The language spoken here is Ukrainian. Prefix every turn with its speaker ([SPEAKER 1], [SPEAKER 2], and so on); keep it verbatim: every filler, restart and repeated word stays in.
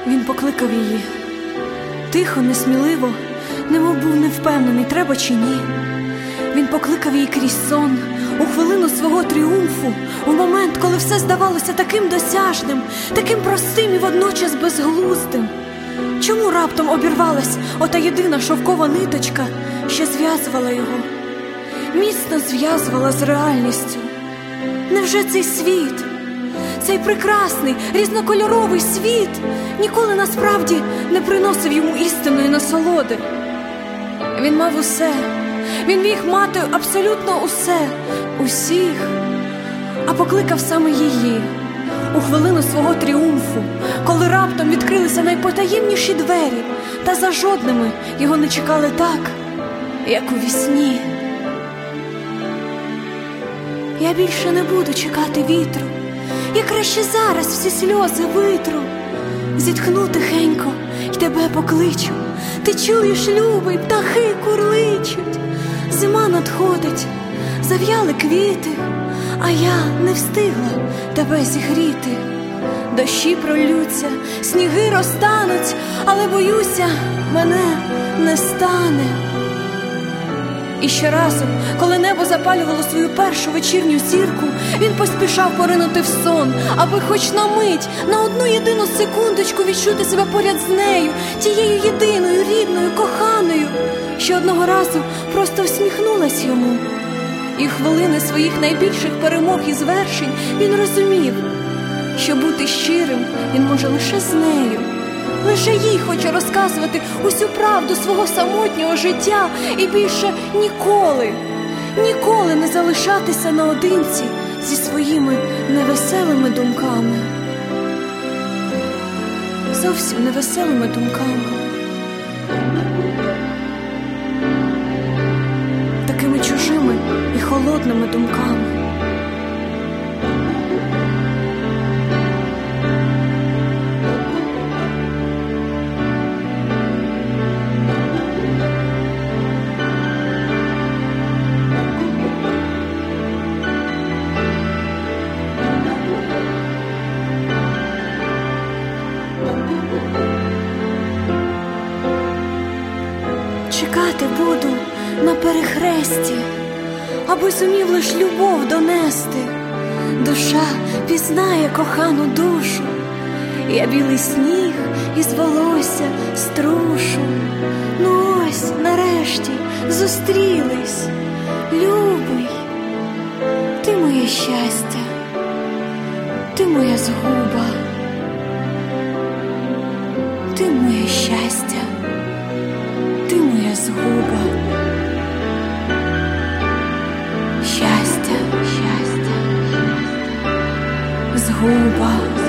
[SPEAKER 1] Він покликав її. Тихо, несміливо, немов був невпевнений, треба чи ні. Він покликав її крізь сон, у хвилину свого тріумфу, у момент, коли все здавалося таким досяжним, таким простим і водночас безглуздим. Чому раптом обірвалась ота єдина шовкова ниточка, що зв'язувала його? Міцно зв'язувала з реальністю. Невже цей світ, цей прекрасний, різнокольоровий світ ніколи насправді не приносив йому істинної насолоди? Він мав усе, він міг мати абсолютно усе, усіх, а покликав саме її у хвилину свого тріумфу, коли раптом відкрилися найпотаємніші двері, та за жодними його не чекали так, як у вісні. Я більше не буду чекати вітру, я краще зараз всі сльози витру. Зітхну тихенько й тебе покличу. Ти чуєш, любий, птахи курличуть. Зима надходить, зав'яли квіти, а я не встигла тебе зігріти. Дощі проллються, сніги розтануть, але боюся, мене не стане. І щоразу, коли небо запалювало свою першу вечірню зірку, він поспішав поринути в сон, аби хоч на мить, на одну єдину секундочку відчути себе поряд з нею, тією єдиною, рідною, коханою, що одного разу просто всміхнулась йому. І в хвилини своїх найбільших перемог і звершень він розумів, що бути щирим він може лише з нею. Лише їй хоче розказувати усю правду свого самотнього життя і більше ніколи, ніколи не залишатися наодинці зі своїми невеселими думками. Зовсім невеселими думками. Такими чужими і холодними думками. Чекати буду на перехресті, аби зумів лиш любов донести. Душа пізнає кохану душу, я білий сніг із волосся струшу. Ну ось, нарешті, зустрілись, любий. Ти моє щастя, ти моя згуба, ти моє щастя, ти моя згуба. Щастя, щастя, згуба.